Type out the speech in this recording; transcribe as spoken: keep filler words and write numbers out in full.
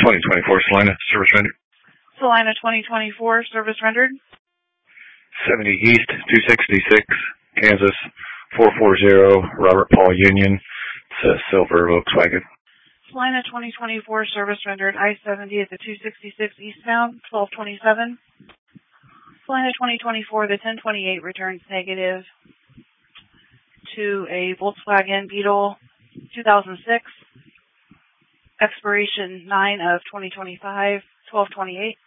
twenty twenty-four Salina, service rendered. Salina twenty twenty-four, service rendered. seventy East, two sixty-six, Kansas, four forty, Robert Paul Union. It's a silver Volkswagen. Salina twenty twenty-four, service rendered. I seventy at the two sixty-six eastbound, twelve twenty-seven. Salina twenty twenty-four, the ten twenty-eight returns negative to a Volkswagen Beetle two thousand six. Expiration nine of twenty twenty-five, twelve twenty-eight.